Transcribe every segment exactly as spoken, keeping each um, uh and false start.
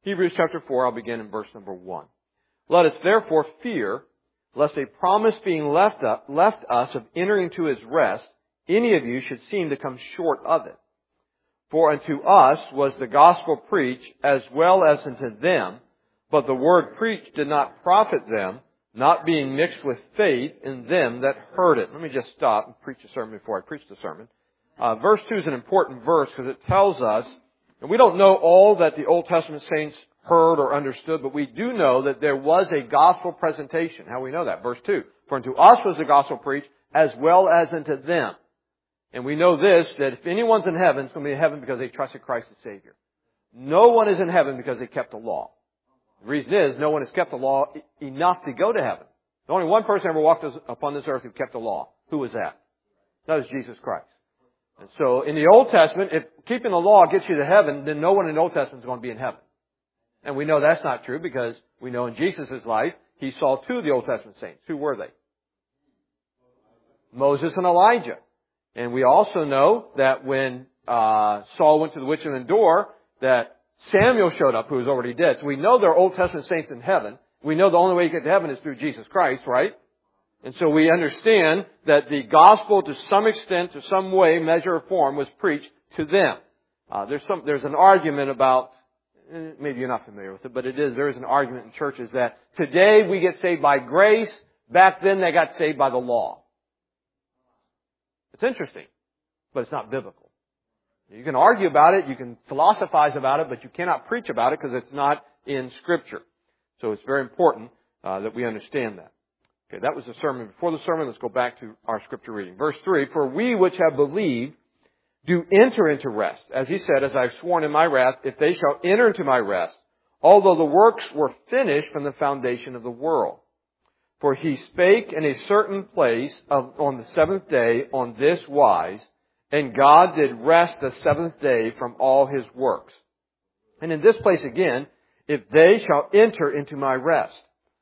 Hebrews chapter four, I'll begin in verse number one. Let us therefore fear, lest a promise being left, up, left us of entering into His rest, any of you should seem to come short of it. For unto us was the gospel preached as well as unto them, but the word preached did not profit them, not being mixed with faith in them that heard it. Let me just stop and preach a sermon before I preach the sermon. Uh, verse two is an important verse because it tells us, and we don't know all that the Old Testament saints heard or understood, but we do know that there was a gospel presentation. How do we know that? Verse two. For unto us was the gospel preached as well as unto them. And we know this, that if anyone's in heaven, it's going to be in heaven because they trusted Christ as Savior. No one is in heaven because they kept the law. The reason is, no one has kept the law enough to go to heaven. There's only one person ever walked upon this earth who kept the law. Who was that? That was Jesus Christ. And so, in the Old Testament, if keeping the law gets you to heaven, then no one in the Old Testament is going to be in heaven. And we know that's not true because we know in Jesus' life, He saw two of the Old Testament saints. Who were they? Moses and Elijah. And we also know that when uh Saul went to the witch in the door, that Samuel showed up, who was already dead. So we know there are Old Testament saints in heaven. We know the only way you get to heaven is through Jesus Christ, right? And so we understand that the gospel, to some extent, to some way, measure, or form, was preached to them. Uh, there's some, there's an argument about, maybe you're not familiar with it, but it is, there is an argument in churches that today we get saved by grace. Back then they got saved by the law. It's interesting, but it's not biblical. You can argue about it, you can philosophize about it, but you cannot preach about it because it's not in Scripture. So it's very important uh, that we understand that. Okay, that was the sermon. Before the sermon, let's go back to our Scripture reading. Verse three, for we which have believed do enter into rest. As He said, as I have sworn in my wrath, if they shall enter into my rest, although the works were finished from the foundation of the world. For He spake in a certain place of, on the seventh day on this wise, and God did rest the seventh day from all His works. And in this place again, if they shall enter into my rest.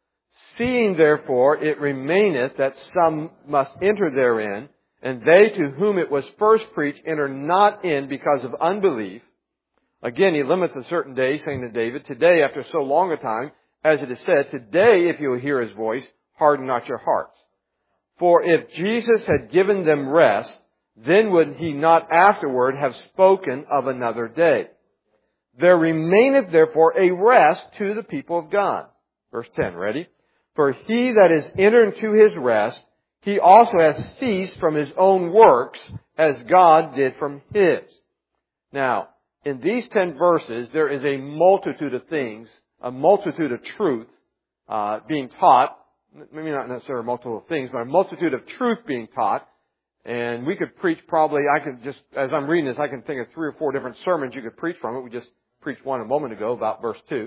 Seeing therefore it remaineth that some must enter therein, and they to whom it was first preached enter not in because of unbelief. Again, He limiteth a certain day, saying to David, today after so long a time, as it is said, today if you will hear His voice, harden not your hearts. For if Jesus had given them rest, then would He not afterward have spoken of another day. There remaineth therefore a rest to the people of God. Verse ten, ready? For he that is entered into His rest, he also has ceased from his own works, as God did from His. Now, in these ten verses, there is a multitude of things, a multitude of truth uh, being taught. Maybe not necessarily a multitude of things, but a multitude of truth being taught. And we could preach probably, I could just, as I'm reading this, I can think of three or four different sermons you could preach from it. We just preached one a moment ago about verse two.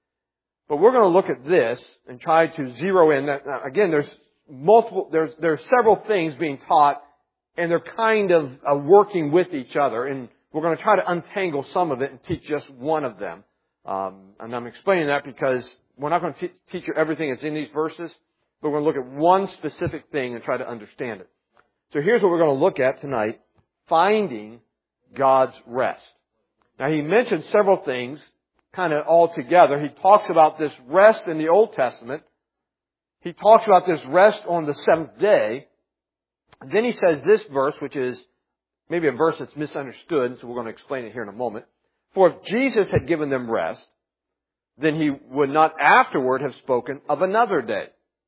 But we're going to look at this and try to zero in that. Now, again, there's multiple, there's, there's several things being taught, and they're kind of uh, working with each other. And we're going to try to untangle some of it and teach just one of them. Um, and I'm explaining that because we're not going to te- teach you everything that's in these verses, but we're going to look at one specific thing and try to understand it. So here's what we're going to look at tonight, finding God's rest. Now, He mentioned several things kind of all together. He talks about this rest in the Old Testament. He talks about this rest on the seventh day. And then He says this verse, which is maybe a verse that's misunderstood, so we're going to explain it here in a moment. For if Jesus had given them rest, then He would not afterward have spoken of another day.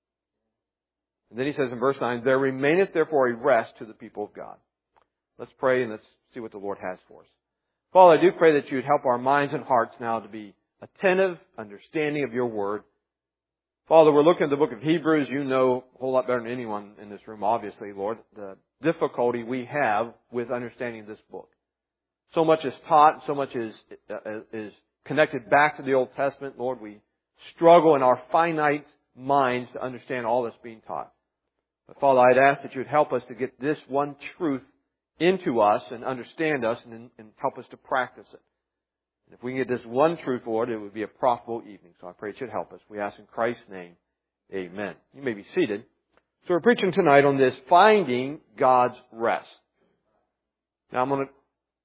And then He says in verse nine, there remaineth therefore a rest to the people of God. Let's pray and let's see what the Lord has for us. Father, I do pray that You would help our minds and hearts now to be attentive, understanding of Your Word. Father, we're looking at the book of Hebrews. You know a whole lot better than anyone in this room, obviously, Lord, the difficulty we have with understanding this book. So much is taught, so much is, uh, is connected back to the Old Testament. Lord, we struggle in our finite minds to understand all that's being taught. But Father, I'd ask that You would help us to get this one truth into us and understand us and, and help us to practice it. And if we can get this one truth, Lord, it would be a profitable evening. So I pray it should help us. We ask in Christ's name, amen. You may be seated. So we're preaching tonight on this, finding God's rest. Now I'm going to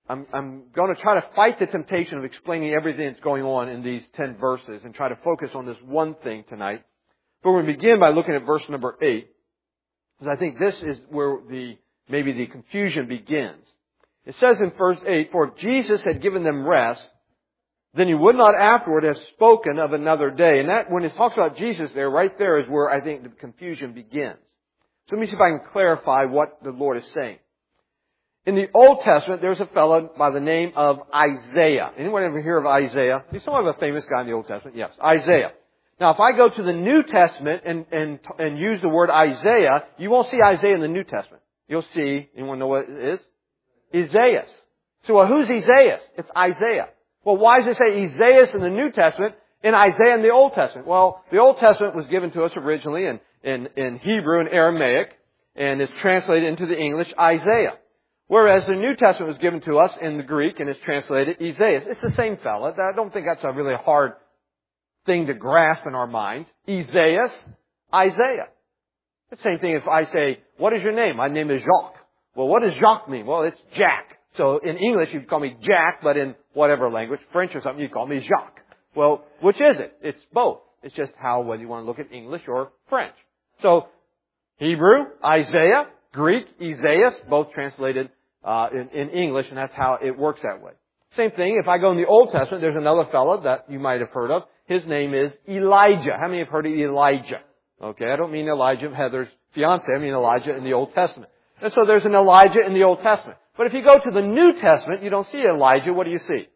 I'm, I'm going to try to fight the temptation of explaining everything that's going on in these ten verses and try to focus on this one thing tonight. But we're going to begin by looking at verse number eight, because I think this is where the maybe the confusion begins. It says in verse eight, "For if Jesus had given them rest, then He would not afterward have spoken of another day." And that, when it talks about Jesus there, right there is where I think the confusion begins. So let me see if I can clarify what the Lord is saying. In the Old Testament, there's a fellow by the name of Isaiah. Anyone ever hear of Isaiah? He's somewhat of a famous guy in the Old Testament. Yes, Isaiah. Now, if I go to the New Testament and, and, and use the word Isaiah, you won't see Isaiah in the New Testament. You'll see, anyone know what it is? Isaiah. So, well, who's Isaiah? It's Isaiah. Well, why does it say Isaiah in the New Testament and Isaiah in the Old Testament? Well, the Old Testament was given to us originally in, in, in Hebrew and Aramaic, and it's translated into the English Isaiah. Whereas the New Testament was given to us in the Greek and is translated Isaiah. It's the same fella. I don't think that's a really hard thing to grasp in our minds. Isaiah, Isaiah. The same thing if I say, "What is your name?" My name is Jacques. Well, what does Jacques mean? Well, it's Jack. So in English, you'd call me Jack, but in whatever language, French or something, you'd call me Jacques. Well, which is it? It's both. It's just how, whether you want to look at English or French. So, Hebrew, Isaiah, Greek, Isaiah, both translated uh, in, in English, and that's how it works that way. Same thing, if I go in the Old Testament, there's another fellow that you might have heard of. His name is Elijah. How many have heard of Elijah? Okay, I don't mean Elijah, Heather's fiance. I mean Elijah in the Old Testament. And so there's an Elijah in the Old Testament. But if you go to the New Testament, you don't see Elijah. What do you see?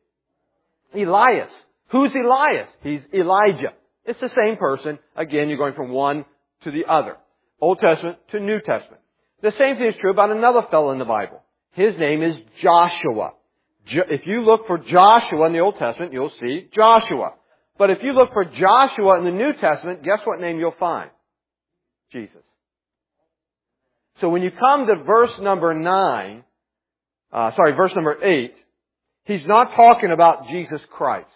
Elias. Who's Elias? He's Elijah. It's the same person. Again, you're going from one to the other. Old Testament to New Testament. The same thing is true about another fellow in the Bible. His name is Joshua. If you look for Joshua in the Old Testament, you'll see Joshua. But if you look for Joshua in the New Testament, guess what name you'll find? Jesus. So when you come to verse number nine, uh, sorry, verse number eight, he's not talking about Jesus Christ.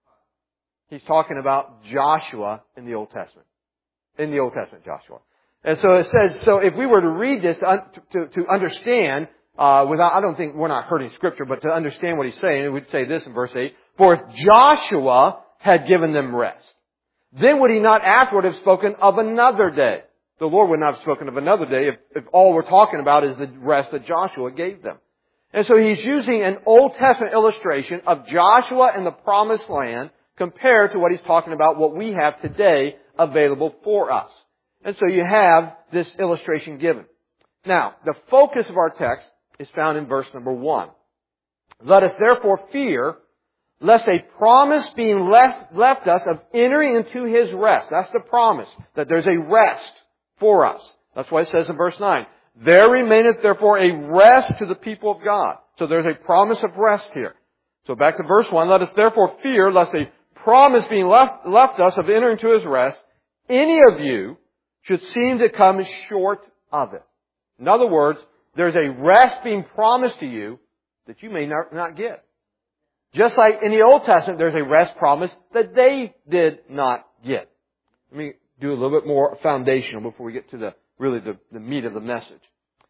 He's talking about Joshua in the Old Testament. In the Old Testament, Joshua. And so it says, so if we were to read this to, to, to understand, uh, without, I don't think we're not hurting Scripture, but to understand what he's saying, we'd say this in verse eight, "For if Joshua had given them rest, then would He not afterward have spoken of another day?" The Lord would not have spoken of another day if, if all we're talking about is the rest that Joshua gave them. And so He's using an Old Testament illustration of Joshua and the Promised Land compared to what He's talking about, what we have today available for us. And so you have this illustration given. Now, the focus of our text is found in verse number one. "Let us therefore fear, lest a promise being left, left us of entering into His rest." That's the promise, that there's a rest for us. That's why it says in verse nine, "There remaineth therefore a rest to the people of God." So there's a promise of rest here. So back to verse one, "Let us therefore fear, lest a promise being left, left us of entering into His rest, any of you should seem to come short of it." In other words, there's a rest being promised to you that you may not, not get. Just like in the Old Testament, there's a rest promise that they did not get. Let me do a little bit more foundational before we get to the really the, the meat of the message.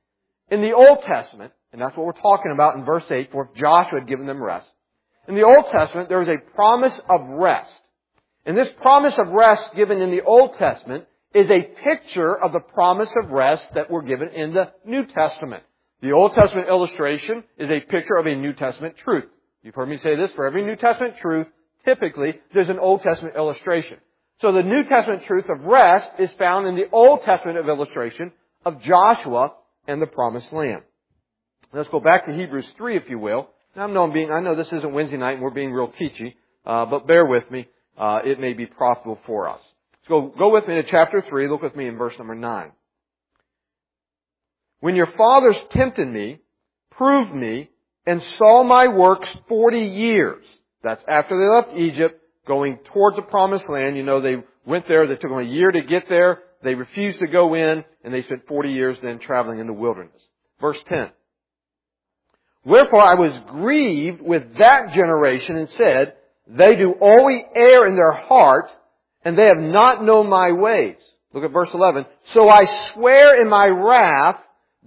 In the Old Testament, and that's what we're talking about in verse eight, for if Joshua had given them rest. In the Old Testament, there was a promise of rest. And this promise of rest given in the Old Testament is a picture of the promise of rest that were given in the New Testament. The Old Testament illustration is a picture of a New Testament truth. You've heard me say this, for every New Testament truth, typically, there's an Old Testament illustration. So the New Testament truth of rest is found in the Old Testament of illustration of Joshua and the Promised Land. Let's go back to Hebrews three, if you will. Now, I know, I'm being, I know this isn't Wednesday night and we're being real teachy, uh, but bear with me. Uh, it may be profitable for us. So go with me to chapter three. Look with me in verse number nine. "When your fathers tempted me, proved me, and saw my works forty years. That's after they left Egypt, going towards the Promised Land. You know, they went there. They took them a year to get there. They refused to go in, and they spent forty years then traveling in the wilderness. Verse ten. "Wherefore I was grieved with that generation and said, they do always err in their heart, and they have not known my ways." Look at verse eleven. "So I swear in my wrath,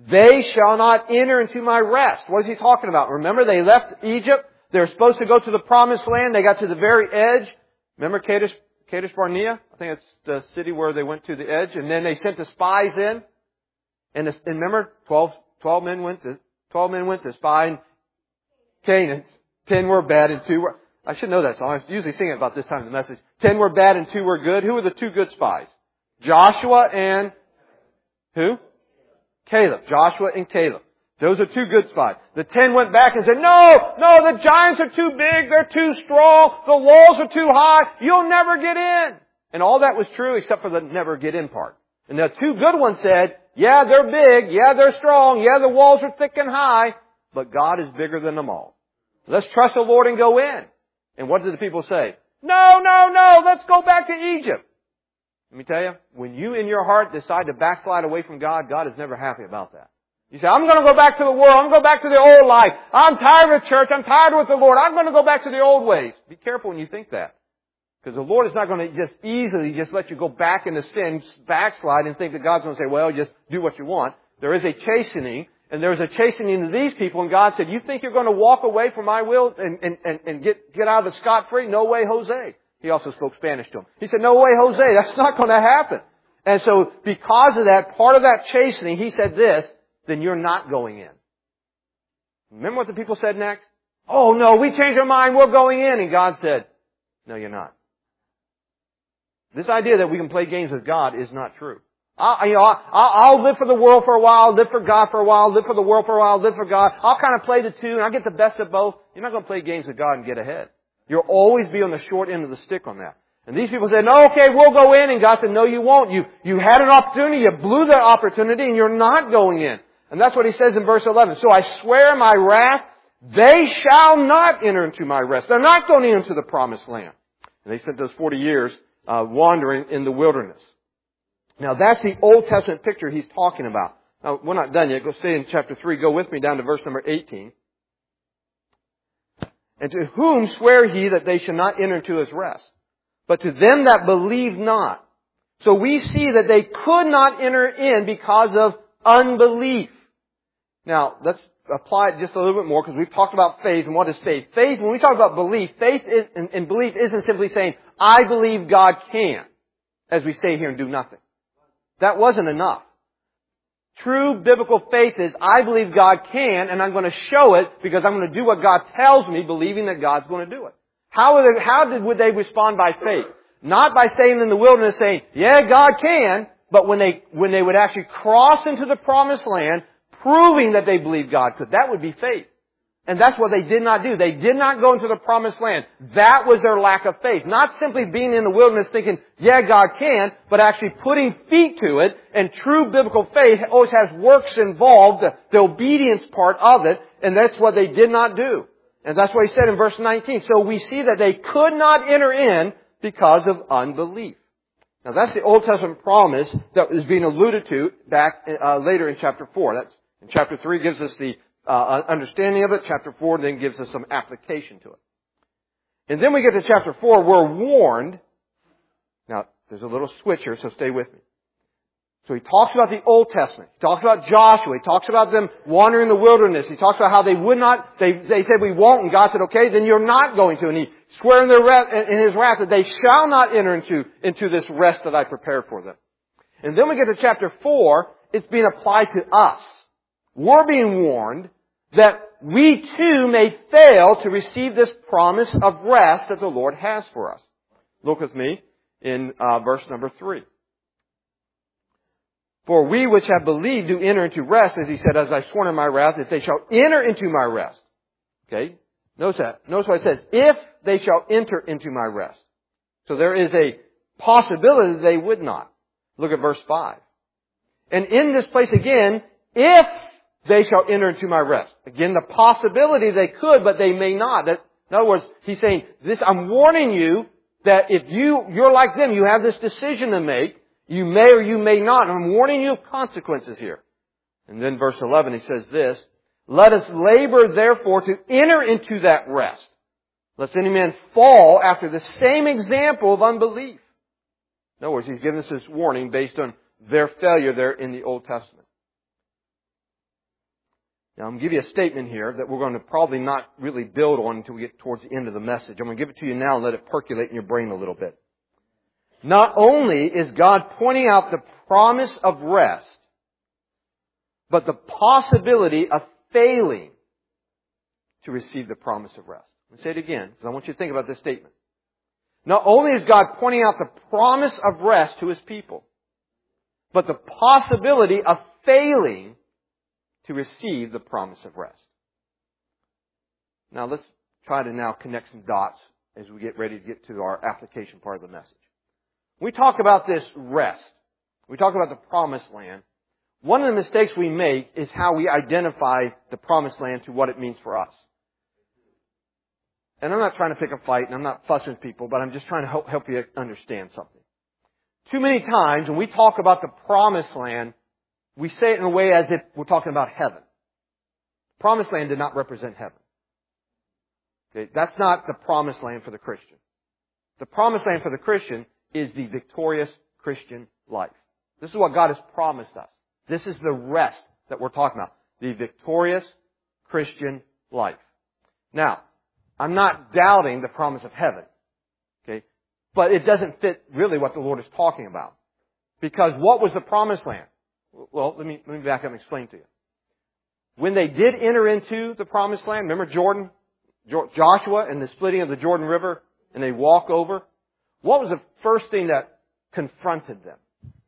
they shall not enter into my rest. What is he talking about? Remember, they left Egypt. They were supposed to go to the promised land. They got to the very edge. Remember Kadesh, Kadesh Barnea? I think it's the city where they went to the edge. And then they sent the spies in. And, the, and remember, twelve, twelve men went to, twelve men went to spy in Canaan. Ten were bad and two were, I should know that song. I usually sing it about this time in the message. Ten were bad and two were good. Who were the two good spies? Joshua and who? Caleb. Joshua and Caleb. Those are two good spies. The ten went back and said, no, no, the giants are too big. They're too strong. The walls are too high. You'll never get in. And all that was true except for the never get in part. And the two good ones said, yeah, they're big. Yeah, they're strong. Yeah, the walls are thick and high. But God is bigger than them all. Let's trust the Lord and go in. And what did the people say? No, no, no, let's go back to Egypt. Let me tell you, when you in your heart decide to backslide away from God, God is never happy about that. You say, I'm going to go back to the world. I'm going to go back to the old life. I'm tired of church. I'm tired with the Lord. I'm going to go back to the old ways. Be careful when you think that. Because the Lord is not going to just easily just let you go back into sin, backslide, and think that God's going to say, well, just do what you want. There is a chastening, and there is a chastening to these people, and God said, you think you're going to walk away from my will and, and, and, and get, get out of it scot-free? No way, Jose. He also spoke Spanish to him. He said, no way, Jose. That's not going to happen. And so, because of that, part of that chastening, he said this, then you're not going in. Remember what the people said next? Oh no, we changed our mind, we're going in. And God said, no, you're not. This idea that we can play games with God is not true. I'll, you know, I'll, I'll live for the world for a while, live for God for a while, live for the world for a while, live for God. I'll kind of play the two and I'll get the best of both. You're not going to play games with God and get ahead. You'll always be on the short end of the stick on that. And these people said, no, okay, we'll go in. And God said, no, you won't. You, you had an opportunity, you blew that opportunity, and you're not going in. And that's what he says in verse eleven. So I swear my wrath, they shall not enter into my rest. They're not going into the promised land. And they spent those forty years uh, wandering in the wilderness. Now that's the Old Testament picture he's talking about. Now we're not done yet. Go stay in chapter three. Go with me down to verse number eighteen. And to whom swear he that they shall not enter into his rest? But to them that believe not. So we see that they could not enter in because of unbelief. Now, let's apply it just a little bit more because we've talked about faith and what is faith. Faith, when we talk about belief, faith is, and, and belief isn't simply saying, I believe God can, as we stay here and do nothing. That wasn't enough. True biblical faith is, I believe God can, and I'm going to show it because I'm going to do what God tells me, believing that God's going to do it. How, would they, how did, would they respond by faith? Not by staying in the wilderness saying, yeah, God can, but when they, when they would actually cross into the promised land, proving that they believed God could. That would be faith. And that's what they did not do. They did not go into the promised land. That was their lack of faith. Not simply being in the wilderness thinking, yeah, God can, but actually putting feet to it. And true biblical faith always has works involved, the, the obedience part of it, and that's what they did not do. And that's what he said in verse nineteen. So we see that they could not enter in because of unbelief. Now that's the Old Testament promise that is being alluded to back uh, later in chapter four. That's in chapter three gives us the uh, understanding of it. Chapter four then gives us some application to it. And then we get to chapter four. We're warned. Now there's a little switch here, so stay with me. So he talks about the Old Testament. He talks about Joshua. He talks about them wandering in the wilderness. He talks about how they would not, they, they said we won't, and God said, okay, then you're not going to. And he swore in, their wrath, in his wrath that they shall not enter into, into this rest that I prepared for them. And then we get to chapter four. It's being applied to us. We're being warned that we too may fail to receive this promise of rest that the Lord has for us. Look with me in uh, verse number three. For we which have believed do enter into rest, as he said, as I sworn in my wrath, if they shall enter into my rest. Okay? Notice that. Notice what it says. If they shall enter into my rest. So there is a possibility that they would not. Look at verse five. And in this place again, if they shall enter into my rest. Again, the possibility they could, but they may not. That, in other words, he's saying, this, I'm warning you that if you, you're like them, you have this decision to make. You may or you may not. I'm warning you of consequences here. And then verse eleven, he says this, let us labor therefore to enter into that rest, lest any man fall after the same example of unbelief. In other words, he's giving us this warning based on their failure there in the Old Testament. Now, I'm going to give you a statement here that we're going to probably not really build on until we get towards the end of the message. I'm going to give it to you now and let it percolate in your brain a little bit. Not only is God pointing out the promise of rest, but the possibility of failing to receive the promise of rest. Let me say it again, because I want you to think about this statement. Not only is God pointing out the promise of rest to His people, but the possibility of failing to receive the promise of rest. Now let's try to now connect some dots as we get ready to get to our application part of the message. When we talk about this rest, we talk about the promised land. One of the mistakes we make is how we identify the promised land to what it means for us. And I'm not trying to pick a fight, and I'm not fussing with people, but I'm just trying to help, help you understand something. Too many times when we talk about the promised land, we say it in a way as if we're talking about heaven. Promised land did not represent heaven. Okay, that's not the promised land for the Christian. The promised land for the Christian is the victorious Christian life. This is what God has promised us. This is the rest that we're talking about. The victorious Christian life. Now, I'm not doubting the promise of heaven. Okay? But it doesn't fit really what the Lord is talking about. Because what was the promised land? Well, let me, let me back up and explain to you. When they did enter into the promised land, remember Jordan, Joshua and the splitting of the Jordan River, and they walk over? What was the first thing that confronted them?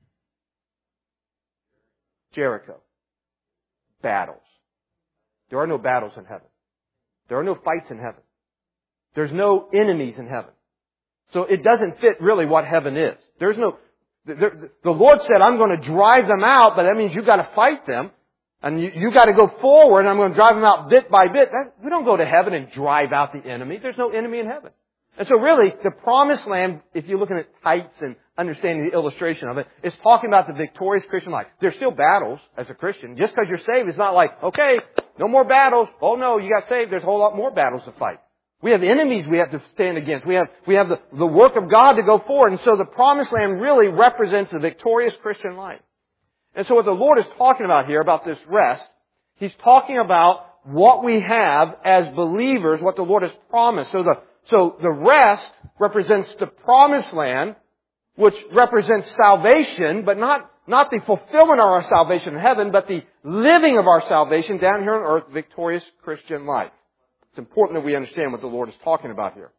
Jericho. Battles. There are no battles in heaven. There are no fights in heaven. There's no enemies in heaven. So it doesn't fit really what heaven is. There's no, the, the Lord said, I'm going to drive them out, but that means you've got to fight them. And you, you got to go forward, and I'm going to drive them out bit by bit. That, we don't go to heaven and drive out the enemy. There's no enemy in heaven. And so really, the promised land, if you're looking at heights and understanding the illustration of it, is talking about the victorious Christian life. There's still battles as a Christian. Just because you're saved, it's not like, okay, no more battles. Oh no, you got saved. There's a whole lot more battles to fight. We have enemies we have to stand against. We have, we have the, the work of God to go forward. And so the promised land really represents the victorious Christian life. And so what the Lord is talking about here, about this rest, He's talking about what we have as believers, what the Lord has promised. So the, so the rest represents the promised land, which represents salvation, but not, not the fulfillment of our salvation in heaven, but the living of our salvation down here on earth, victorious Christian life. It's important that we understand what the Lord is talking about here.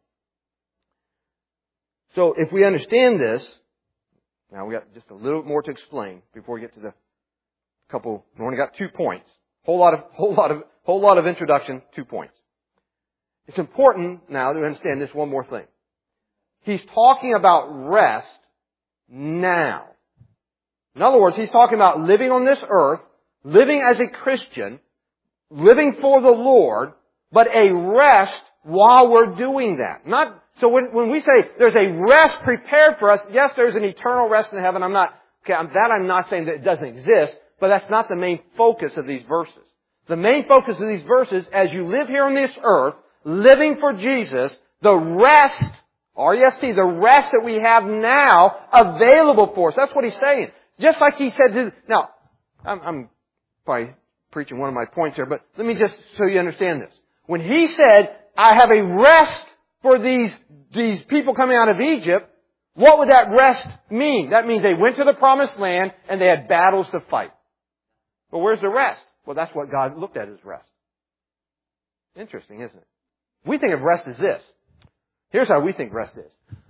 So if we understand this, now we got just a little more to explain before we get to the couple. We only got two points. Whole lot of, whole lot of, whole lot of introduction. Two points. It's important now to understand this one more thing. He's talking about rest now. In other words, He's talking about living on this earth, living as a Christian, living for the Lord, but a rest while we're doing that. Not So when, when we say there's a rest prepared for us, yes, there's an eternal rest in heaven. I'm not, okay, that I'm not saying that it doesn't exist, but that's not the main focus of these verses. The main focus of these verses, as you live here on this earth, living for Jesus, the rest, R E S T, the rest that we have now available for us. That's what He's saying. Just like He said to, now, I'm, I'm probably preaching one of my points here, but let me just so you understand this. When He said, I have a rest for these, these people coming out of Egypt, what would that rest mean? That means they went to the promised land and they had battles to fight. But where's the rest? Well, that's what God looked at as rest. Interesting, isn't it? We think of rest as this. Here's how we think rest is.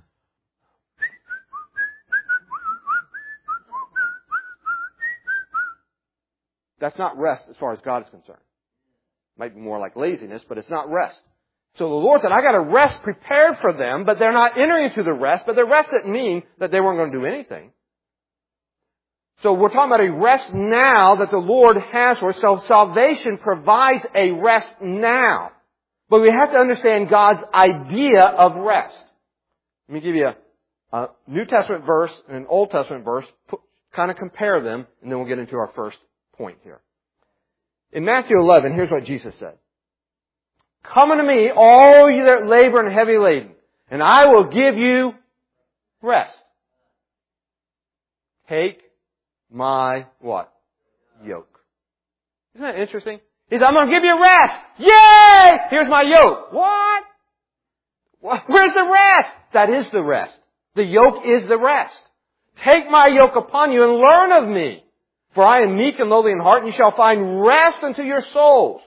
That's not rest as far as God is concerned. Might be more like laziness, but it's not rest. So the Lord said, I got a rest prepared for them, but they're not entering into the rest. But the rest didn't mean that they weren't going to do anything. So we're talking about a rest now that the Lord has for us. So salvation provides a rest now. But we have to understand God's idea of rest. Let me give you a, a New Testament verse and an Old Testament verse, put, kind of compare them, and then we'll get into our first point here. In Matthew eleven, here's what Jesus said. Come unto me, all you that labor and heavy laden, and I will give you rest. Take my what? Yoke. Isn't that interesting? He said, I'm going to give you rest. Yay! Here's my yoke. What? What? Where's the rest? That is the rest. The yoke is the rest. Take my yoke upon you and learn of me. For I am meek and lowly in heart, and you shall find rest unto your souls.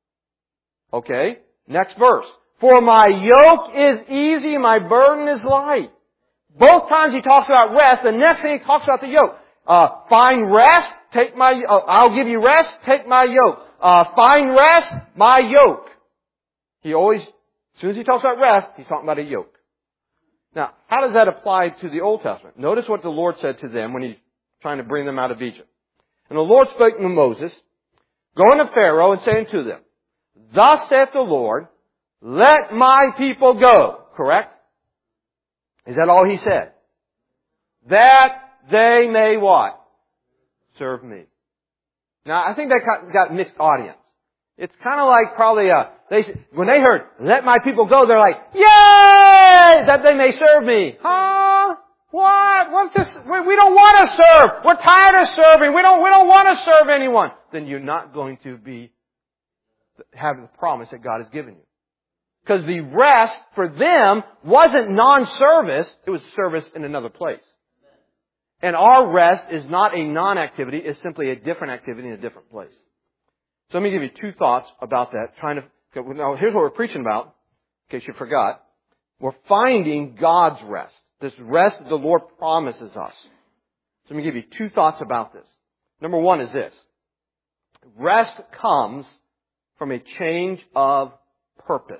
Okay, next verse. For my yoke is easy, and my burden is light. Both times he talks about rest, the next thing he talks about the yoke. Uh, find rest, take my, uh, I'll give you rest, take my yoke. Uh, find rest, my yoke. He always, as soon as he talks about rest, he's talking about a yoke. Now, how does that apply to the Old Testament? Notice what the Lord said to them when he's trying to bring them out of Egypt. And the Lord spake to Moses, going to Pharaoh and saying to them, Thus saith the Lord, let my people go. Correct? Is that all he said? That they may what? Serve me. Now, I think that got mixed audience. It's kind of like probably a, they, when they heard, let my people go, they're like, yay! That they may serve me. Huh? What? What's this? We, we don't want to serve. We're tired of serving. We don't, we don't want to serve anyone. Then you're not going to be, have the promise that God has given you. Because the rest for them wasn't non-service, it was service in another place. And our rest is not a non-activity, it's simply a different activity in a different place. So let me give you two thoughts about that. Trying to, now here's what we're preaching about, in case you forgot. We're finding God's rest. This rest that the Lord promises us. So let me give you two thoughts about this. Number one is this. Rest comes from a change of purpose.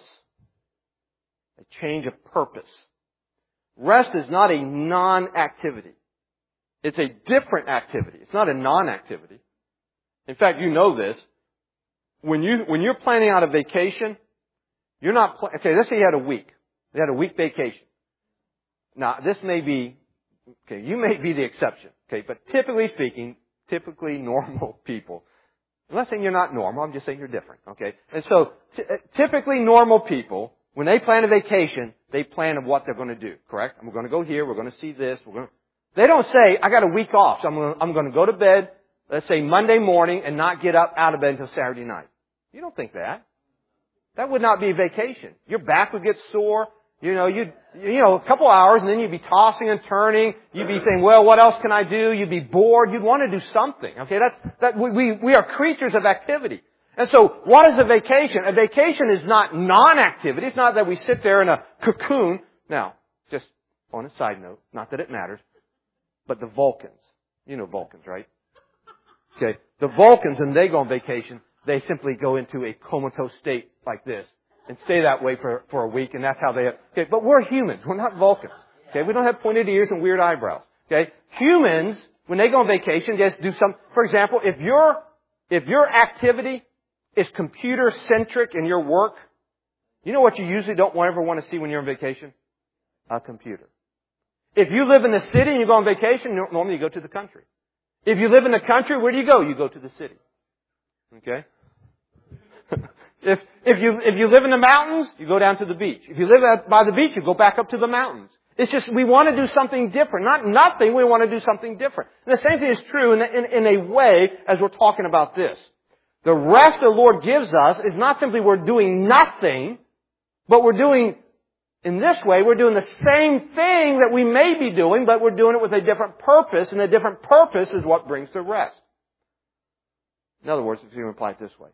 A change of purpose. Rest is not a non-activity. It's a different activity. It's not a non-activity. In fact, you know this. When you, when you're planning out a vacation, you're not, pl- okay, let's say you had a week. You had a week vacation. Now, this may be, okay, you may be the exception, okay, but typically speaking, typically normal people, I'm not saying you're not normal, I'm just saying you're different, okay? And so, t- typically normal people, when they plan a vacation, they plan of what they're going to do, correct? We're going to go here, we're going to see this, we're going to, they don't say, I got a week off, so I'm going to, I'm going to go to bed, let's say Monday morning, and not get up out of bed until Saturday night. You don't think that. That would not be a vacation. Your back would get sore. You know, you'd, you know, a couple hours, and then you'd be tossing and turning. You'd be saying, well, what else can I do? You'd be bored. You'd want to do something. Okay, that's, that, we, we, we are creatures of activity. And so, what is a vacation? A vacation is not non-activity. It's not that we sit there in a cocoon. Now, just on a side note, not that it matters, but the Vulcans. You know Vulcans, right? Okay, the Vulcans, when they go on vacation, they simply go into a comatose state like this and stay that way for, for a week, and that's how they have, okay, but we're humans. We're not Vulcans. Okay, we don't have pointed ears and weird eyebrows. Okay, humans, when they go on vacation, just do some, for example, if your, if your activity is computer-centric in your work, you know what you usually don't ever want to see when you're on vacation? A computer. If you live in the city and you go on vacation, normally you go to the country. If you live in the country, where do you go? You go to the city. Okay? if, if you, if you live in the mountains, you go down to the beach. If you live at, by the beach, you go back up to the mountains. It's just, we want to do something different. Not nothing, we want to do something different. And the same thing is true in, in, in a way as we're talking about this. The rest the Lord gives us is not simply we're doing nothing, but we're doing, in this way, we're doing the same thing that we may be doing, but we're doing it with a different purpose, and the different purpose is what brings the rest. In other words, if you can apply it this way.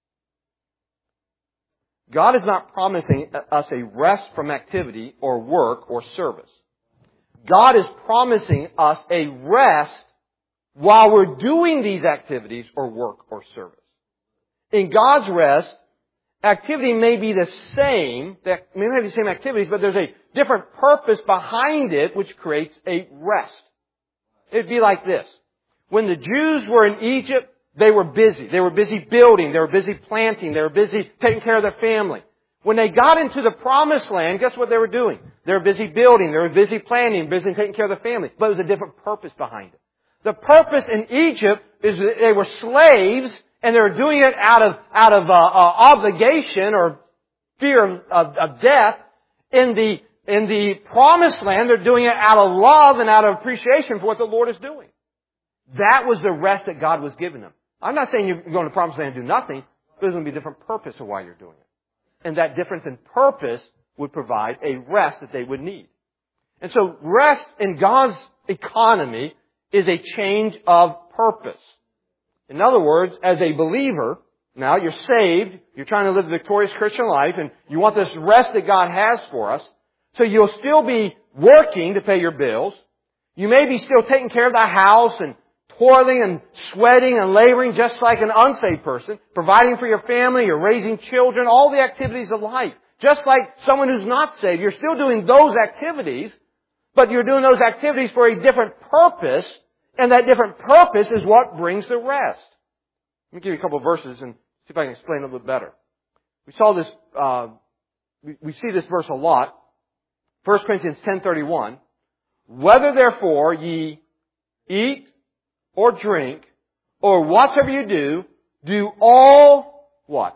God is not promising us a rest from activity or work or service. God is promising us a rest while we're doing these activities or work or service. In God's rest, activity may be the same, that may not have the same activities, but there's a different purpose behind it which creates a rest. It'd be like this. When the Jews were in Egypt, they were busy. They were busy building. They were busy planting. They were busy taking care of their family. When they got into the promised land, guess what they were doing? They were busy building. They were busy planting, busy taking care of their family. But it was a different purpose behind it. The purpose in Egypt is that they were slaves, and they were doing it out of, out of uh, uh, obligation or fear of, of, of death. In the, in the promised land, they're doing it out of love and out of appreciation for what the Lord is doing. That was the rest that God was giving them. I'm not saying you're going to the promised land and do nothing. there's going to be a different purpose of why you're doing it. And that difference in purpose would provide a rest that they would need. And so rest in God's economy is a change of purpose. In other words, as a believer, now you're saved, you're trying to live a victorious Christian life, and you want this rest that God has for us. So you'll still be working to pay your bills. You may be still taking care of the house and toiling and sweating and laboring just like an unsaved person, providing for your family, you're raising children, all the activities of life. Just like someone who's not saved, you're still doing those activities, but you're doing those activities for a different purpose, and that different purpose is what brings the rest. Let me give you a couple of verses and see if I can explain it a little bit better. We saw this, uh, we, we see this verse a lot. First Corinthians ten thirty-one. Whether therefore ye eat or drink or whatsoever you do, do all what?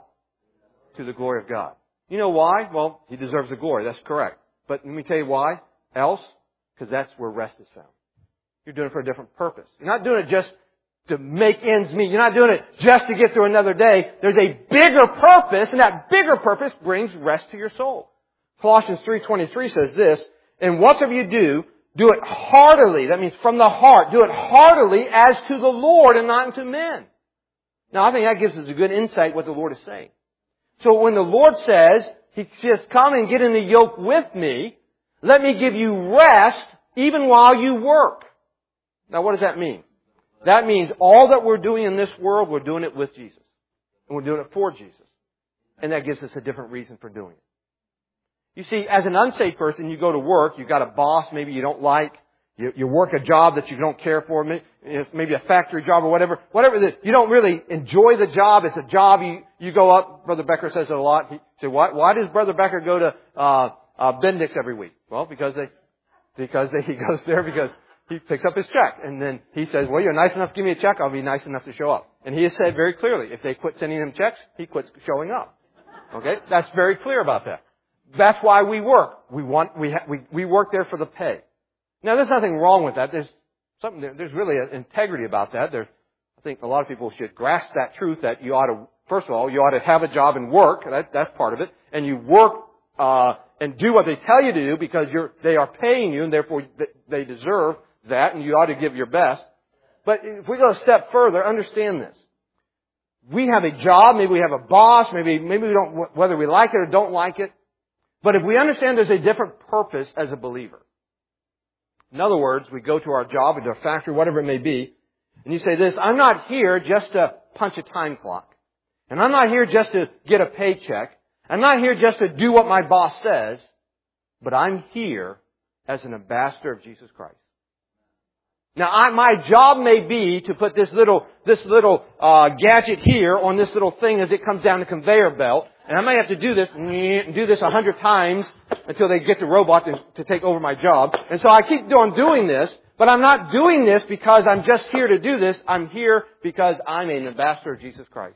To the glory of God. You know why? Well, He deserves the glory. That's correct. But let me tell you why else. Because that's where rest is found. You're doing it for a different purpose. You're not doing it just to make ends meet. You're not doing it just to get through another day. There's a bigger purpose, and that bigger purpose brings rest to your soul. Colossians three twenty-three says this, and whatever you do, do it heartily. That means from the heart. Do it heartily as to the Lord and not unto men. Now, I think that gives us a good insight what the Lord is saying. So when the Lord says, He says, come and get in the yoke with me, let me give you rest even while you work. Now, what does that mean? That means all that we're doing in this world, we're doing it with Jesus. And we're doing it for Jesus. And that gives us a different reason for doing it. You see, as an unsaved person, you go to work, you've got a boss maybe you don't like, you, you work a job that you don't care for, maybe a factory job or whatever, whatever it is, you don't really enjoy the job, it's a job, you, you go up, Brother Becker says it a lot, he said, why, why does Brother Becker go to, uh, uh, Bendix every week? Well, because they, because they, he goes there because he picks up his check, and then he says, well, you're nice enough to give me a check, I'll be nice enough to show up. And he has said very clearly, if they quit sending him checks, he quits showing up. Okay? That's very clear about that. That's why we work. We want, we, ha, we, we work there for the pay. Now, there's nothing wrong with that. There's something, there's really an integrity about that. There's, I think a lot of people should grasp that truth that you ought to, first of all, you ought to have a job and work. That, that's part of it. And you work, uh, and do what they tell you to do because you're, they are paying you and therefore they deserve that and you ought to give your best. But if we go a step further, understand this. We have a job, maybe we have a boss, maybe, maybe we don't, whether we like it or don't like it. But if we understand there's a different purpose as a believer. In other words, we go to our job, into a factory, whatever it may be, and you say this, I'm not here just to punch a time clock. And I'm not here just to get a paycheck. I'm not here just to do what my boss says. But I'm here as an ambassador of Jesus Christ. Now, I, my job may be to put this little, this little, uh, gadget here on this little thing as it comes down the conveyor belt. And I may have to do this, and do this a hundred times until they get the robot to, to take over my job. And so I keep on doing this, but I'm not doing this because I'm just here to do this. I'm here because I'm an ambassador of Jesus Christ.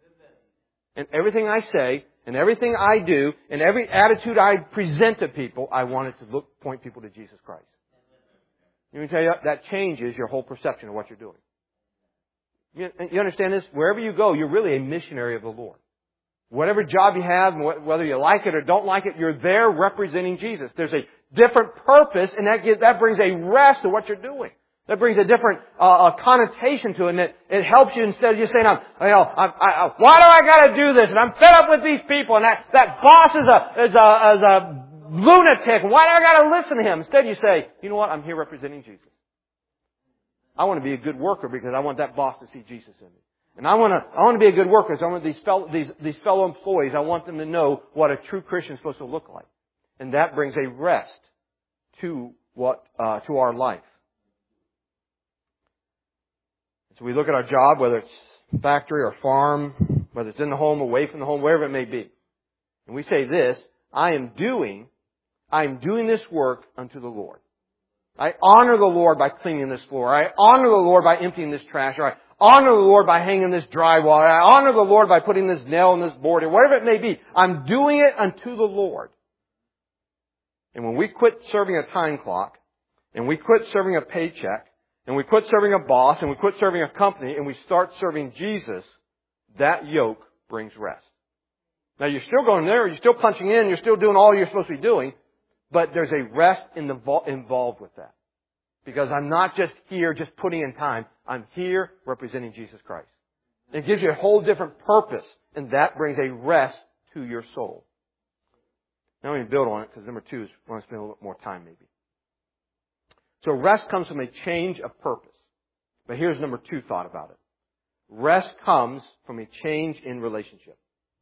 And everything I say, and everything I do, and every attitude I present to people, I want it to look, point people to Jesus Christ. Let me tell you, that changes your whole perception of what you're doing. You, you understand this? Wherever you go, you're really a missionary of the Lord. Whatever job you have, whether you like it or don't like it, you're there representing Jesus. There's a different purpose, and that gives, that brings a rest to what you're doing. That brings a different uh, connotation to it, and it, it helps you instead of just saying, I'm, you know, I, I, why do I got to do this? And I'm fed up with these people, and that, that boss is a, is a, is a lunatic. Why do I got to listen to him? Instead you say, you know what? I'm here representing Jesus. I want to be a good worker because I want that boss to see Jesus in me. And I want to, I want to be a good worker. So I want these fellow, these, these fellow employees, I want them to know what a true Christian is supposed to look like. And that brings a rest to what, uh, to our life. So we look at our job, whether it's factory or farm, whether it's in the home, away from the home, wherever it may be. And we say this, I am doing, I am doing this work unto the Lord. I honor the Lord by cleaning this floor. I honor the Lord by emptying this trash. Or I honor the Lord by hanging this drywall. I honor the Lord by putting this nail in this board. Or whatever it may be. I'm doing it unto the Lord. And when we quit serving a time clock, and we quit serving a paycheck, and we quit serving a boss, and we quit serving a company, and we start serving Jesus, that yoke brings rest. Now you're still going there, you're still punching in, you're still doing all you're supposed to be doing, but there's a rest in the, involved with that. Because I'm not just here just putting in time, I'm here representing Jesus Christ. It gives you a whole different purpose, and that brings a rest to your soul. Now we can build on it, because number two is we want to spend a little bit more time maybe. So rest comes from a change of purpose. But here's number two thought about it. Rest comes from a change in relationship.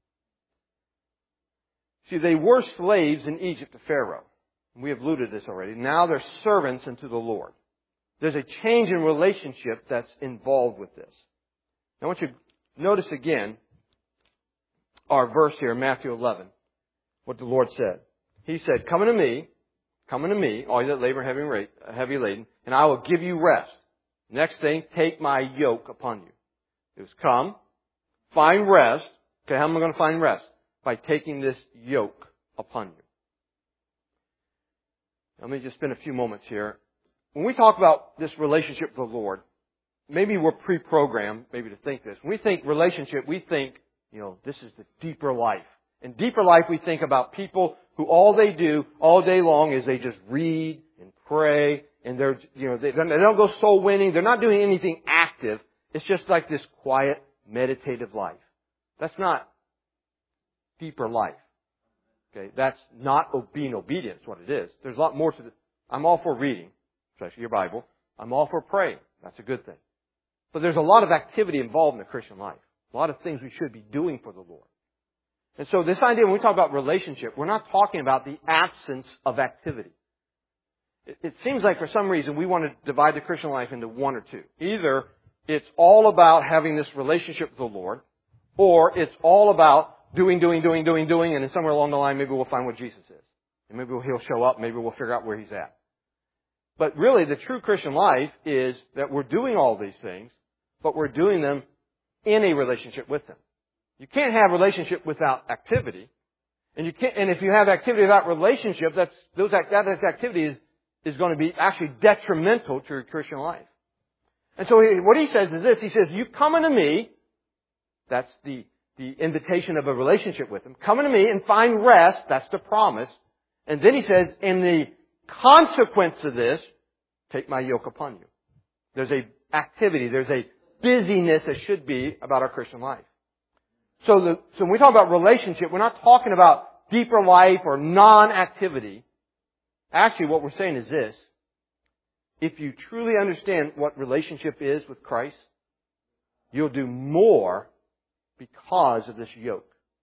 See, they were slaves in Egypt to Pharaoh. We have alluded to this already. Now they're servants unto the Lord. There's a change in relationship that's involved with this. Now I want you to notice again our verse here in Matthew eleven, what the Lord said. He said, come unto me, come unto me, all you that labor and heavy, heavy laden, and I will give you rest. Next thing, take my yoke upon you. It was come, find rest. Okay, how am I going to find rest? By taking this yoke upon you. Let me just spend a few moments here. When we talk about this relationship with the Lord, maybe we're pre-programmed maybe to think this. When we think relationship, we think, you know, this is the deeper life. In deeper life, we think about people who all they do all day long is they just read and pray, and they're, you know, they, they don't go soul winning. They're not doing anything active. It's just like this quiet, meditative life. That's not deeper life. Okay, that's not being obedient, is what it is. There's a lot more to it. I'm all for reading, especially your Bible. I'm all for praying. That's a good thing. But there's a lot of activity involved in the Christian life. A lot of things we should be doing for the Lord. And so this idea, when we talk about relationship, we're not talking about the absence of activity. It, it seems like for some reason we want to divide the Christian life into one or two. Either it's all about having this relationship with the Lord, or it's all about doing, doing, doing, doing, doing, and then somewhere along the line maybe we'll find what Jesus is. And maybe he'll show up, maybe we'll figure out where he's at. But really the true Christian life is that we're doing all these things, but we're doing them in a relationship with Him. You can't have relationship without activity. And you can't, and if you have activity without relationship, that's, those, that activity is, is going to be actually detrimental to your Christian life. And so he, what he says is this, he says, you come unto me, that's the, the invitation of a relationship with Him, come unto me and find rest, that's the promise. And then he says, in the consequence of this, take my yoke upon you. There's a activity, there's a busyness that should be about our Christian life. So, the, so when we talk about relationship, we're not talking about deeper life or non-activity. Actually, what we're saying is this. If you truly understand what relationship is with Christ, you'll do more because of this yoke.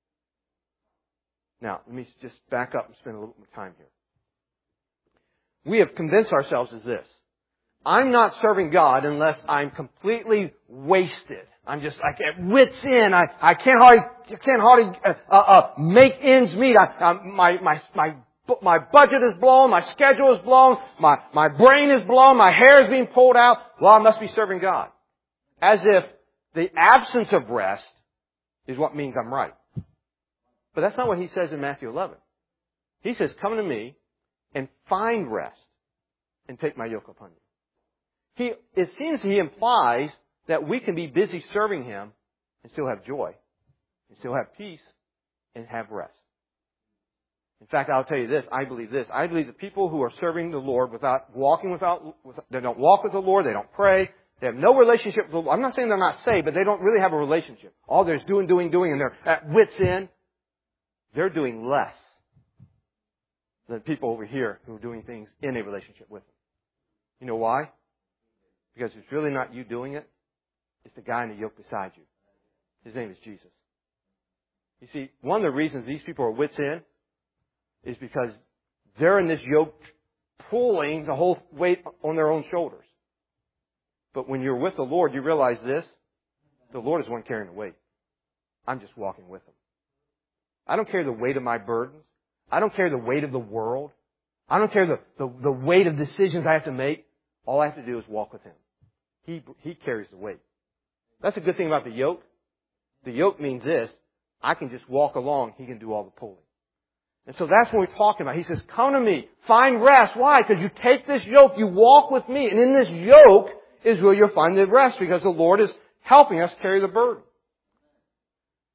Now, let me just back up and spend a little more time here. We have convinced ourselves as this. I'm not serving God unless I'm completely wasted. I'm just like at wit's end. I, I can't hardly, can't hardly uh, uh, make ends meet. I, I, my, my, my, my budget is blown. My schedule is blown. My, my brain is blown. My hair is being pulled out. Well, I must be serving God. As if the absence of rest is what means I'm right. But that's not what he says in Matthew eleven. He says, come to me and find rest and take my yoke upon you. He, it seems he implies that we can be busy serving Him and still have joy, and still have peace, and have rest. In fact, I'll tell you this, I believe this. I believe that people who are serving the Lord without walking without, they don't walk with the Lord, they don't pray, they have no relationship with the Lord. I'm not saying they're not saved, but they don't really have a relationship. All they're doing, doing, doing, and they're at wit's end. They're doing less than people over here who are doing things in a relationship with Him. You know why? Because it's really not you doing it. It's the guy in the yoke beside you. His name is Jesus. You see, one of the reasons these people are wits end is because they're in this yoke pulling the whole weight on their own shoulders. But when you're with the Lord, you realize this. The Lord is the one carrying the weight. I'm just walking with Him. I don't carry the weight of my burdens. I don't carry the weight of the world. I don't carry the, the, the weight of decisions I have to make. All I have to do is walk with Him. He, he carries the weight. That's a good thing about the yoke. The yoke means this. I can just walk along. He can do all the pulling. And so that's what we're talking about. He says, come to me. Find rest. Why? Because you take this yoke. You walk with me. And in this yoke is where you'll find the rest because the Lord is helping us carry the burden.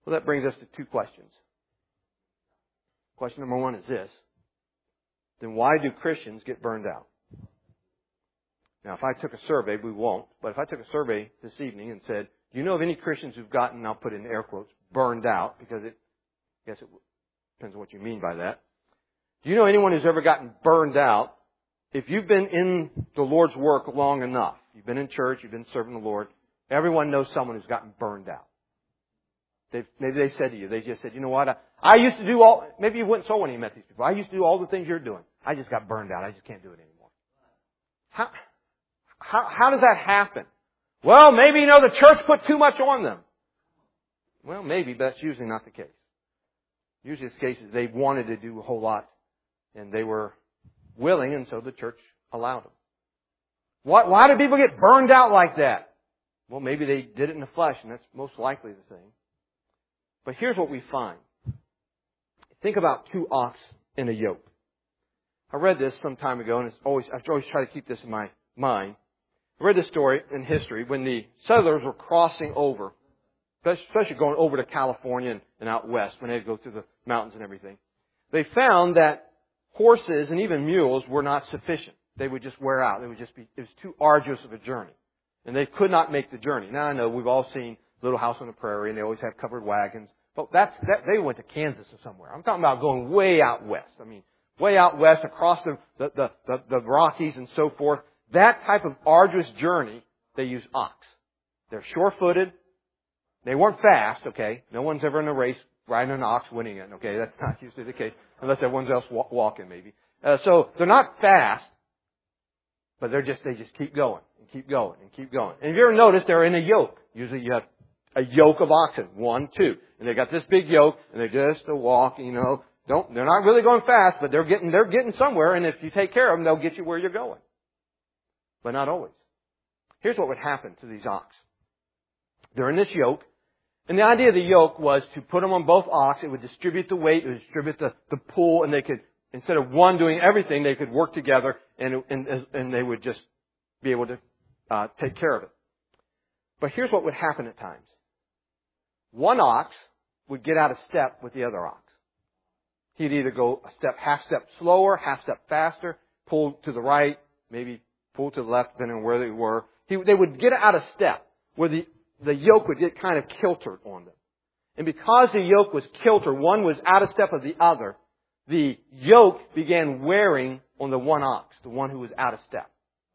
Well, that brings us to two questions. Question number one is this. Then why do Christians get burned out? Now, if I took a survey, we won't, but if I took a survey this evening and said, do you know of any Christians who've gotten, I'll put in air quotes, burned out, because it, I guess it depends on what you mean by that. Do you know anyone who's ever gotten burned out? If you've been in the Lord's work long enough, you've been in church, you've been serving the Lord, everyone knows someone who's gotten burned out. They've, maybe they said to you, they just said, you know what, I, I used to do all, maybe you went so when you met these people, I used to do all the things you're doing. I just got burned out. I just can't do it anymore. How, how, how does that happen? Well, maybe, you know, the church put too much on them. Well, maybe, but that's usually not the case. Usually the case is they wanted to do a whole lot, and they were willing, and so the church allowed them. Why, why do people get burned out like that? Well, maybe they did it in the flesh, and that's most likely the thing. But here's what we find. Think about two ox in a yoke. I read this some time ago, and it's always, I always try to keep this in my mind. I read this story in history when the settlers were crossing over, especially going over to California and, and out west, when they would go through the mountains and everything. They found that horses and even mules were not sufficient. They would just wear out. It would just be, it was too arduous of a journey. And they could not make the journey. Now I know we've all seen Little House on the Prairie, and they always have covered wagons. But that's, that, they went to Kansas or somewhere. I'm talking about going way out west. I mean, way out west across the, the, the, the, the Rockies and so forth. That type of arduous journey, they use ox. They're sure-footed. They weren't fast, okay? No one's ever in a race riding an ox winning it, okay? That's not usually the case, unless everyone's else walking maybe. Uh, so they're not fast, but they're just, they just keep going and keep going and keep going. And if you ever notice, they're in a yoke. Usually you have a yoke of oxen. One, two. And they got this big yoke, and they're just a walk, you know. Don't, they're not really going fast, but they're getting, they're getting somewhere, and if you take care of them, they'll get you where you're going. But not always. Here's what would happen to these ox. They're in this yoke, and the idea of the yoke was to put them on both ox. It would distribute the weight, it would distribute the, the pull, and they could, instead of one doing everything, they could work together, and, and, and they would just be able to uh, take care of it. But here's what would happen at times. One ox would get out of step with the other ox. He'd either go a step, half step slower, half step faster, pull to the right, maybe pull to the left, depending on where they were. He, they would get out of step, where the, the yoke would get kind of kiltered on them. And because the yoke was kiltered, one was out of step with the other, the yoke began wearing on the one ox, the one who was out of step.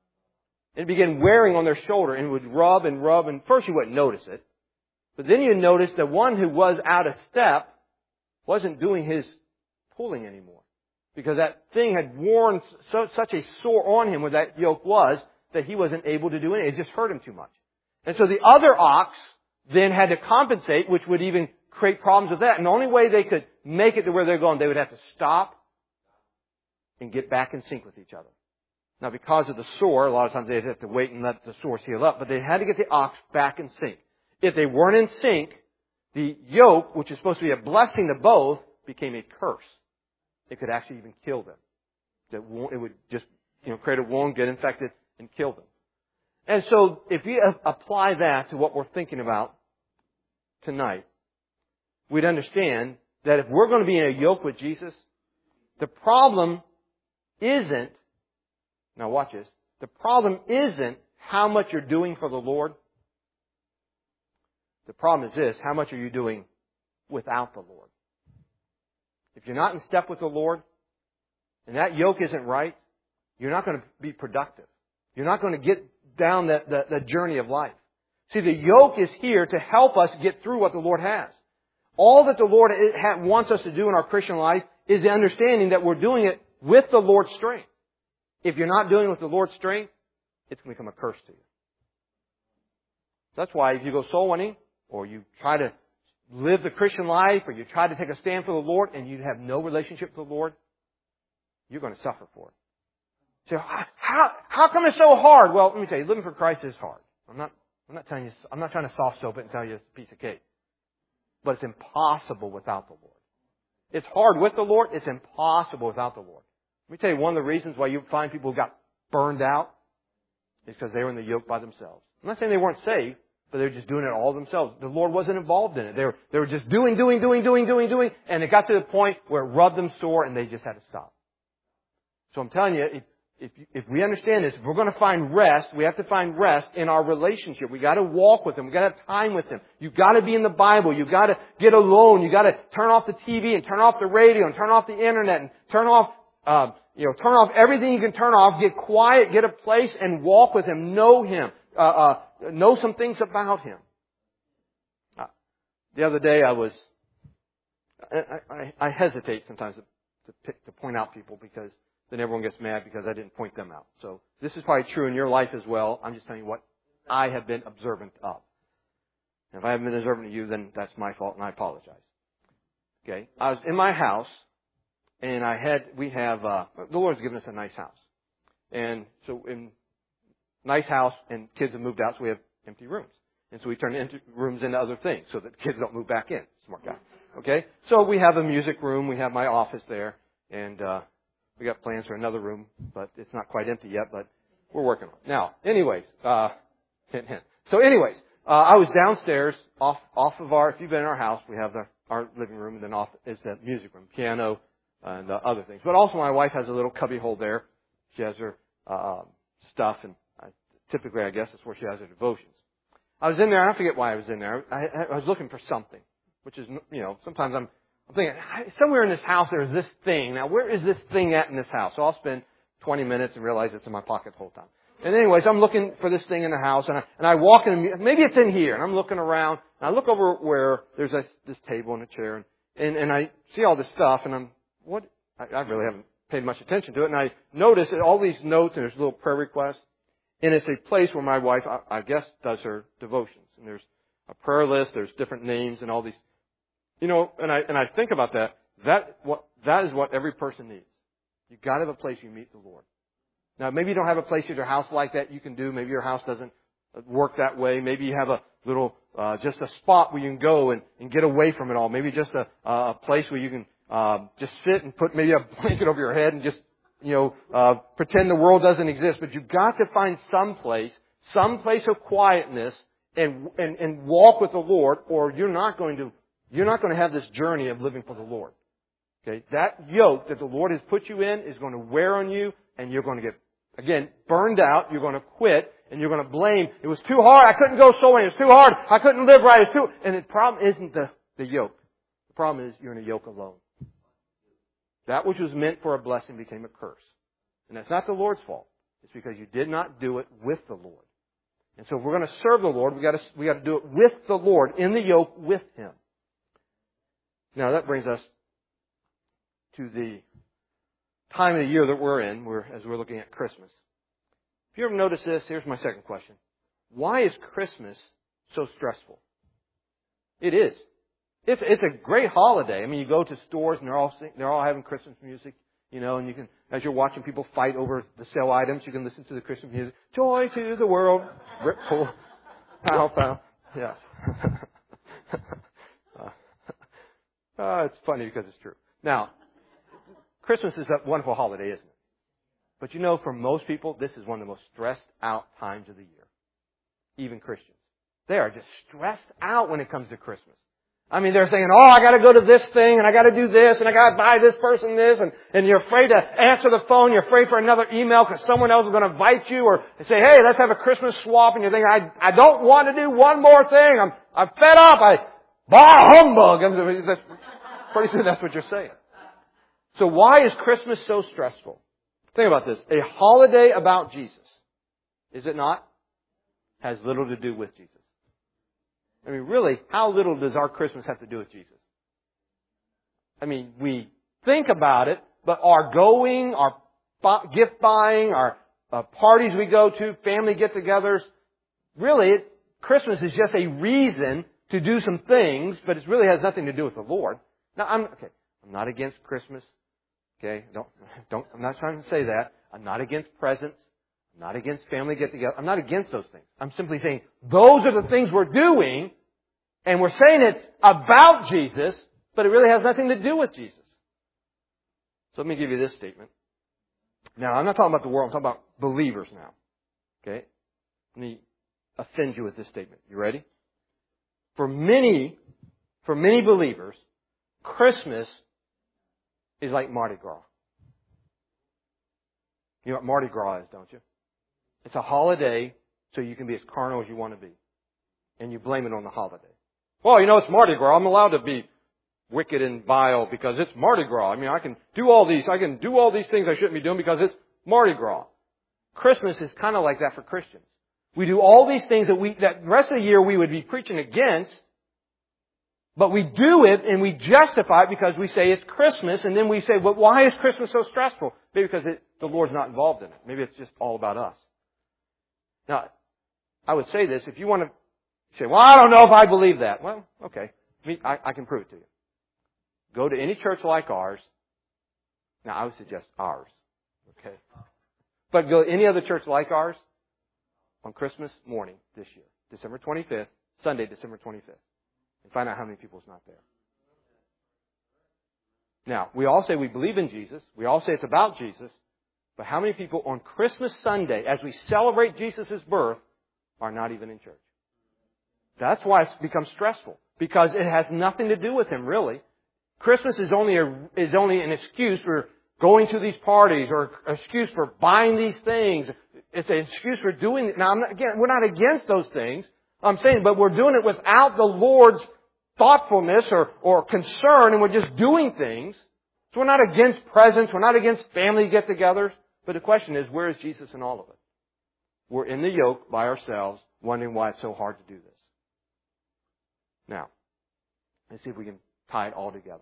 It began wearing on their shoulder, and it would rub and rub, and first you wouldn't notice it. But then you notice the one who was out of step wasn't doing his pulling anymore. Because that thing had worn so, such a sore on him where that yoke was that he wasn't able to do anything. It just hurt him too much. And so the other ox then had to compensate, which would even create problems with that. And the only way they could make it to where they're going, they would have to stop and get back in sync with each other. Now because of the sore, a lot of times they'd have to wait and let the sores heal up, but they had to get the ox back in sync. If they weren't in sync, the yoke, which is supposed to be a blessing to both, became a curse. It could actually even kill them. It would just, you know, create a wound, get infected, and kill them. And so, if you apply that to what we're thinking about tonight, we'd understand that if we're going to be in a yoke with Jesus, the problem isn't, now watch this, the problem isn't how much you're doing for the Lord. The problem is this, how much are you doing without the Lord? If you're not in step with the Lord, and that yoke isn't right, you're not going to be productive. You're not going to get down the, the, the journey of life. See, the yoke is here to help us get through what the Lord has. All that the Lord wants us to do in our Christian life is the understanding that we're doing it with the Lord's strength. If you're not doing it with the Lord's strength, it's going to become a curse to you. That's why if you go soul winning, or you try to live the Christian life, or you try to take a stand for the Lord, and you have no relationship with the Lord, you're going to suffer for it. So how how come it's so hard? Well, let me tell you, living for Christ is hard. I'm not I'm not telling you I'm not trying to soft soap it and tell you it's a piece of cake. But it's impossible without the Lord. It's hard with the Lord. It's impossible without the Lord. Let me tell you, one of the reasons why you find people who got burned out is because they were in the yoke by themselves. I'm not saying they weren't saved. but they were just doing it all themselves. The Lord wasn't involved in it. They were, they were just doing, doing, doing, doing, doing, doing, and it got to the point where it rubbed them sore and they just had to stop. So I'm telling you, if, if, if we understand this, if we're going to find rest, we have to find rest in our relationship. We got to walk with Him. We got to have time with Him. You've got to be in the Bible. You've got to get alone. You've got to turn off the T V and turn off the radio and turn off the internet and turn off, uh, you know, turn off everything you can turn off. Get quiet. Get a place and walk with Him. Know Him. Uh, uh, know some things about Him. Uh, the other day I was, I, I, I hesitate sometimes to, to, pick, to point out people because then everyone gets mad because I didn't point them out. So this is probably true in your life as well. I'm just telling you what I have been observant of. And if I haven't been observant of you, then that's my fault and I apologize. Okay. I was in my house and I had, we have, uh, the Lord's given us a nice house. And so in nice house and kids have moved out, so we have empty rooms. And so we turn empty rooms into other things so that kids don't move back in. Smart guy. Okay. So we have a music room. We have my office there and, uh, we got plans for another room, but it's not quite empty yet, but we're working on it. Now, anyways, uh, hint, hint. So anyways, uh, I was downstairs off, off of our, if you've been in our house, we have the, our living room and then off is the music room, piano, uh, and the other things. But also my wife has a little cubby hole there. She has her, uh, stuff and I, typically I guess that's where she has her devotions. I was in there, I forget why I was in there. I, I was looking for something, which is, you know, sometimes I'm, I'm thinking, somewhere in this house there is this thing. Now, where is this thing at in this house? So I'll spend twenty minutes and realize it's in my pocket the whole time. And anyways, I'm looking for this thing in the house, and I, and I walk in, maybe it's in here, and I'm looking around, and I look over where there's a, this table and a chair, and, and, and I see all this stuff, and I'm, what, I, I really haven't paid much attention to it, and I notice that all these notes, and there's little prayer requests, and it's a place where my wife, I, I guess, does her devotions. And there's a prayer list, there's different names, and all these. You know, and I and I think about that. That what that is what every person needs. You've got to have a place you meet the Lord. Now, maybe you don't have a place at your house like that you can do. Maybe your house doesn't work that way. Maybe you have a little, uh, just a spot where you can go and, and get away from it all. Maybe just a, a place where you can uh, just sit and put maybe a blanket over your head and just, you know, uh, pretend the world doesn't exist. But you've got to find some place, some place of quietness, and and and walk with the Lord, or you're not going to. You're not going to have this journey of living for the Lord. Okay? That yoke that the Lord has put you in is going to wear on you, and you're going to get, again, burned out. You're going to quit, and you're going to blame. It was too hard. I couldn't go soul winning. It was too hard. I couldn't live right. It's too. And the problem isn't the, the yoke. The problem is you're in a yoke alone. That which was meant for a blessing became a curse. And that's not the Lord's fault. It's because you did not do it with the Lord. And so if we're going to serve the Lord, we got to we got to do it with the Lord, in the yoke with Him. Now that brings us to the time of the year that we're in, we're, as we're looking at Christmas. If you ever notice this, here's my second question. Why is Christmas so stressful? It is. It's, it's a great holiday. I mean, you go to stores and they're all sing, they're all having Christmas music, you know, and you can, as you're watching people fight over the sale items, you can listen to the Christmas music. Joy to the world. Rip, pull, pow, pow. Yes. Uh, it's funny because it's true. Now, Christmas is a wonderful holiday, isn't it? But you know, for most people, this is one of the most stressed out times of the year. Even Christians. They are just stressed out when it comes to Christmas. I mean, they're saying, oh, I gotta go to this thing, and I gotta do this, and I gotta buy this person this, and, and you're afraid to answer the phone, you're afraid for another email because someone else is gonna invite you, or say, hey, let's have a Christmas swap, and you're thinking, I, I don't want to do one more thing, I'm, I'm fed up, I, bah humbug! Pretty soon that's what you're saying. So why is Christmas so stressful? Think about this. A holiday about Jesus, is it not? Has little to do with Jesus. I mean, really, how little does our Christmas have to do with Jesus? I mean, we think about it, but our going, our gift buying, our uh, parties we go to, family get-togethers, really, it, Christmas is just a reason to do some things, but it really has nothing to do with the Lord. Now, I'm, okay, I'm not against Christmas. Okay, don't, don't, I'm not trying to say that. I'm not against presents. I'm not against family get-together. I'm not against those things. I'm simply saying those are the things we're doing, and we're saying it's about Jesus, but it really has nothing to do with Jesus. So let me give you this statement. Now, I'm not talking about the world. I'm talking about believers now. Okay? The offend you with this statement. You ready? For many, for many believers, Christmas is like Mardi Gras. You know what Mardi Gras is, don't you? It's a holiday so you can be as carnal as you want to be. And you blame it on the holiday. Well, you know, it's Mardi Gras. I'm allowed to be wicked and vile because it's Mardi Gras. I mean, I can do all these, I can do all these things I shouldn't be doing because it's Mardi Gras. Christmas is kind of like that for Christians. We do all these things that we, that the rest of the year we would be preaching against, but we do it and we justify it because we say it's Christmas, and then we say, well, why is Christmas so stressful? Maybe because it, the Lord's not involved in it. Maybe it's just all about us. Now, I would say this, if you want to say, well, I don't know if I believe that. Well, okay. I, I can prove it to you. Go to any church like ours. Now, I would suggest ours. Okay. But go to any other church like ours on Christmas morning this year, December twenty-fifth, Sunday, December twenty-fifth, and find out how many people is not there. Now, we all say we believe in Jesus. We all say it's about Jesus. But how many people on Christmas Sunday, as we celebrate Jesus' birth, are not even in church? That's why it's become stressful. Because it has nothing to do with Him, really. Christmas is only a, is only an excuse for going to these parties, or an excuse for buying these things. It's an excuse for doing it. Now, I'm not, again, we're not against those things. I'm saying, but we're doing it without the Lord's thoughtfulness or, or concern, and we're just doing things. So we're not against presents. We're not against family get-togethers. But the question is, where is Jesus in all of it? We're in the yoke by ourselves, wondering why it's so hard to do this. Now, let's see if we can tie it all together.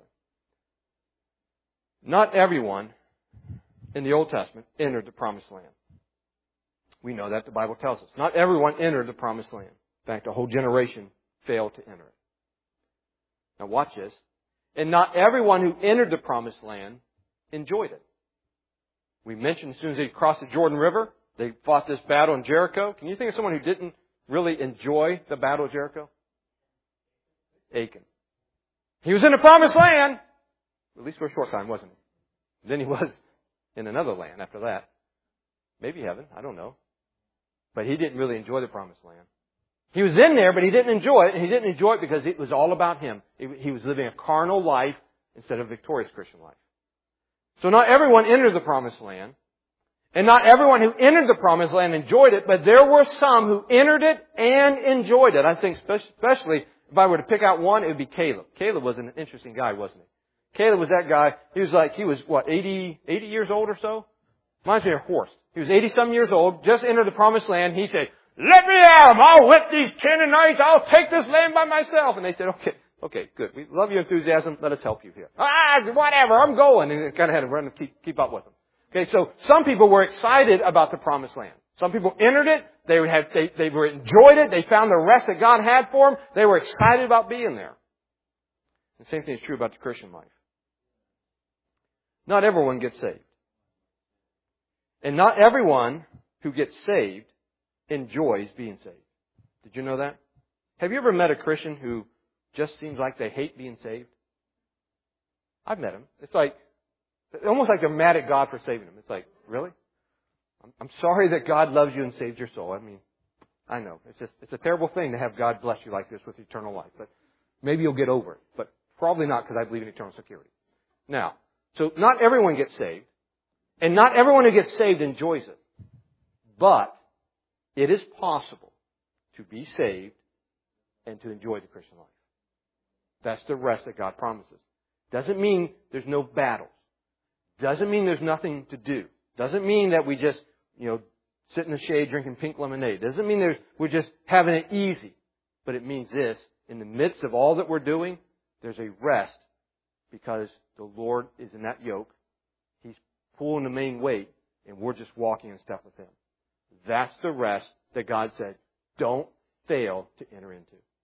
Not everyone in the Old Testament entered the Promised Land. We know that the Bible tells us. Not everyone entered the Promised Land. In fact, a whole generation failed to enter it. Now watch this. And not everyone who entered the Promised Land enjoyed it. We mentioned as soon as they crossed the Jordan River, they fought this battle in Jericho. Can you think of someone who didn't really enjoy the battle of Jericho? Achan. He was in the Promised Land, at least for a short time, wasn't he? Then he was in another land after that. Maybe heaven, I don't know. But he didn't really enjoy the Promised Land. He was in there, but he didn't enjoy it, and he didn't enjoy it because it was all about him. He was living a carnal life instead of a victorious Christian life. So not everyone entered the Promised Land, and not everyone who entered the Promised Land enjoyed it, but there were some who entered it and enjoyed it. I think especially if I were to pick out one, it would be Caleb. Caleb was an interesting guy, wasn't he? Caleb was that guy. He was like, he was what, eighty, eighty years old or so? Reminds me of a horse. He was eighty-some years old, just entered the Promised Land. He said, let me have them. I'll whip these Canaanites. I'll take this land by myself. And they said, okay, okay, good. We love your enthusiasm. Let us help you here. Ah, whatever. I'm going. And they kind of had to run and keep, keep up with them. Okay, so some people were excited about the Promised Land. Some people entered it. They had, they, they were enjoyed it. They found the rest that God had for them. They were excited about being there. The same thing is true about the Christian life. Not everyone gets saved. And not everyone who gets saved enjoys being saved. Did you know that? Have you ever met a Christian who just seems like they hate being saved? I've met them. It's like, almost like they're mad at God for saving them. It's like, really? I'm, I'm sorry that God loves you and saved your soul. I mean, I know. It's just, it's a terrible thing to have God bless you like this with eternal life. But maybe you'll get over it. But probably not, because I believe in eternal security. Now, so not everyone gets saved. And not everyone who gets saved enjoys it. But it is possible to be saved and to enjoy the Christian life. That's the rest that God promises. Doesn't mean there's no battles. Doesn't mean there's nothing to do. Doesn't mean that we just, you know, sit in the shade drinking pink lemonade. Doesn't mean there's, we're just having it easy. But it means this, in the midst of all that we're doing, there's a rest because the Lord is in that yoke. He's pulling the main weight and we're just walking in step with Him. That's the rest that God said, don't fail to enter into.